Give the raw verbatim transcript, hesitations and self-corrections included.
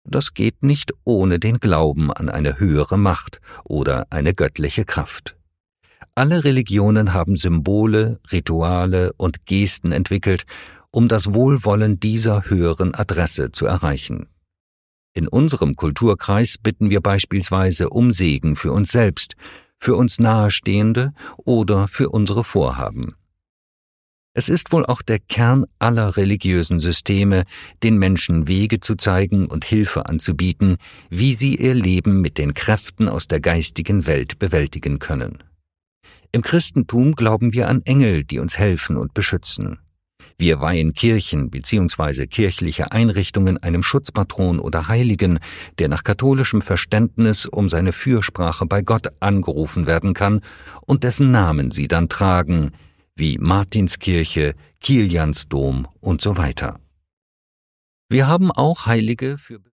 Das geht nicht ohne den Glauben an eine höhere Macht oder eine göttliche Kraft. Alle Religionen haben Symbole, Rituale und Gesten entwickelt, um das Wohlwollen dieser höheren Adresse zu erreichen. In unserem Kulturkreis bitten wir beispielsweise um Segen für uns selbst, für uns Nahestehende oder für unsere Vorhaben. Es ist wohl auch der Kern aller religiösen Systeme, den Menschen Wege zu zeigen und Hilfe anzubieten, wie sie ihr Leben mit den Kräften aus der geistigen Welt bewältigen können. Im Christentum glauben wir an Engel, die uns helfen und beschützen. Wir weihen Kirchen bzw. kirchliche Einrichtungen einem Schutzpatron oder Heiligen, der nach katholischem Verständnis um seine Fürsprache bei Gott angerufen werden kann und dessen Namen sie dann tragen, wie Martinskirche, Kiliansdom und so weiter. Wir haben auch Heilige für